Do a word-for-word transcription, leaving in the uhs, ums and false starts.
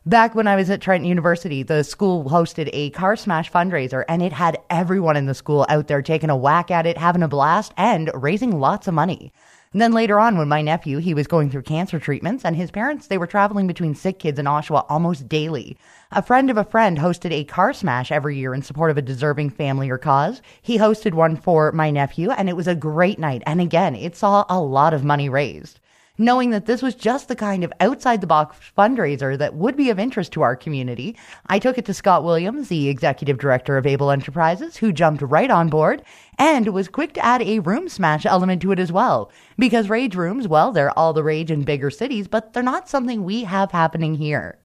Back when I was at Trent University, the school hosted a car smash fundraiser, and it had everyone in the school out there taking a whack at it, having a blast, and raising lots of money. And then later on, when my nephew, he was going through cancer treatments, and his parents, they were traveling between sick kids in Oshawa almost daily. A friend of a friend hosted a car smash every year in support of a deserving family or cause. He hosted one for my nephew, and it was a great night. And again, it saw a lot of money raised. Knowing that this was just the kind of outside-the-box fundraiser that would be of interest to our community, I took it to Scott Williams, the executive director of Able Enterprises, who jumped right on board and was quick to add a room smash element to it as well. Because rage rooms, well, they're all the rage in bigger cities, but they're not something we have happening here.